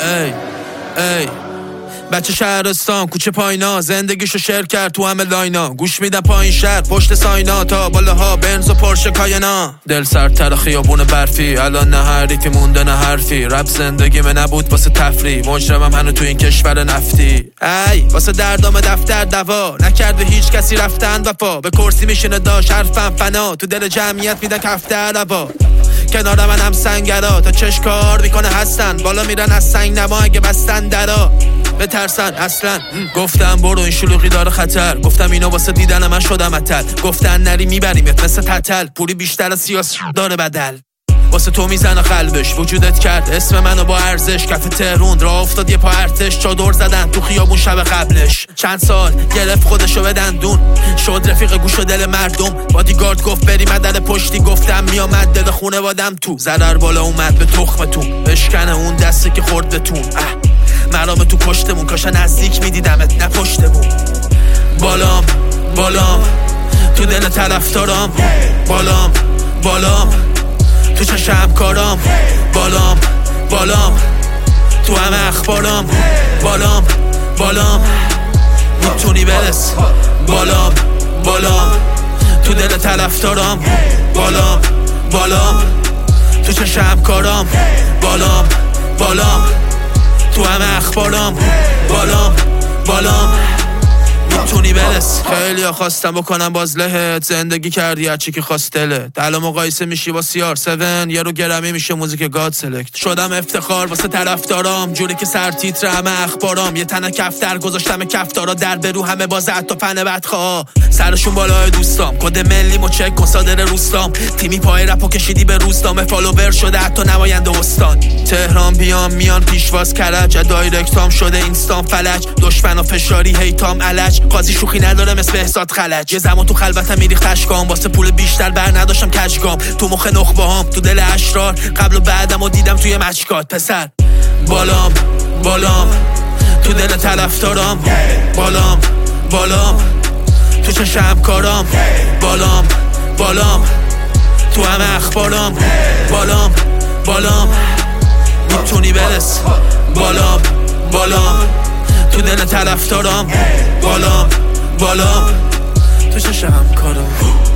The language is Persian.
ای ای بچه شهرستان کوچه پاینا زندگیشو شیر کرد تو همه لاینا گوش میدم پایین شهر پشت ساینا تا بالاها بنز و پرشه کاینا دل سردتر خیابون برفی الان نه حریفی مونده نه حرفی رپ زندگی من نبود واسه تفریح مجرمم هنو تو این کشور نفتی ای واسه دردام دفتر دوا نکرده هیچ کسی رفتن وفا به کرسی میشینه داش حرفم فنا تو دل جمعیت میدن کفتر روا کنار من هم سنگرا تا چش کار میکنه هستن بالا میرن از سنگ نما اگه بستن درا بترسن اصلا گفتم برو این شلوغی داره خطر گفتم اینا واسه دیدن من شدم اتل گفتن نری میبریمت مثل تتل پولی بیشتر از سیاس داره بدل واسه تو میزنه قلبش وجودت کرد اسم منو با ارزش کف تهرون راه افتاد یه پا ارتش چادر زدن تو خیابون شب قبلش چند سال گرفت خودشو به دندون شد رفیق گوش و دل مردم بادیگارد گفت بری مدل پشتی گفتم میامد دل خونه وادم تو ضرر بالا اومد به تخمتون بشکنه اون دستی که خورد بتون مرام تو پشتمون کاشا نزدیک میدیدمت نه پشتمون بالام بالام تو دل طرفدارام بالام بالام تو چشم کارام بالام بالام تو همه اخبارام بالام بالام میتونی برس بالام بالام تو دل طرفدارام بالام بالام تو چشم کارام بالام بالام تو همه اخبارام بالام بالام میتونی برس خیلی ها خواستم بکنم باز لهت زندگی کردی هرچی که خواست دلت الان مقایسه میشی با CR7 یه رو گرمی میشه موزیک گاد سلکت شدم افتخار واسه طرفدارام جوری که سر تیتر همه اخبارام یه تنه کفتر گذاشتم کفتارا در برو همه باز حتی فن بدخواه سرشون بالای دوستام کد ملی مو چک کن صادر روستام تیمی پای رپو کشیدی به روستام فالوور شده حتی نماینده استان تهران بیام میان پیشواز کرج دایرکتام شده اینستام فلج دشمن و فشاری هیتام الج قاضی شوخی نداره مثل بهزاد خلج یه زمان تو خلوتم میریخت اشکام واسه پول بیشتر بر نداشتم کجگام تو مخ نخبه هام تو دل اشرار قبل و بعدم و دیدم توی مچکات پسر بالام بالام تو دل طرفدارام بالام بالام تو چشم کارام بالام بالام تو همه اخبارام بالام بالام میتونی برس بالام بالام تو دل طرفدارام بالام بالام تو چشم کارام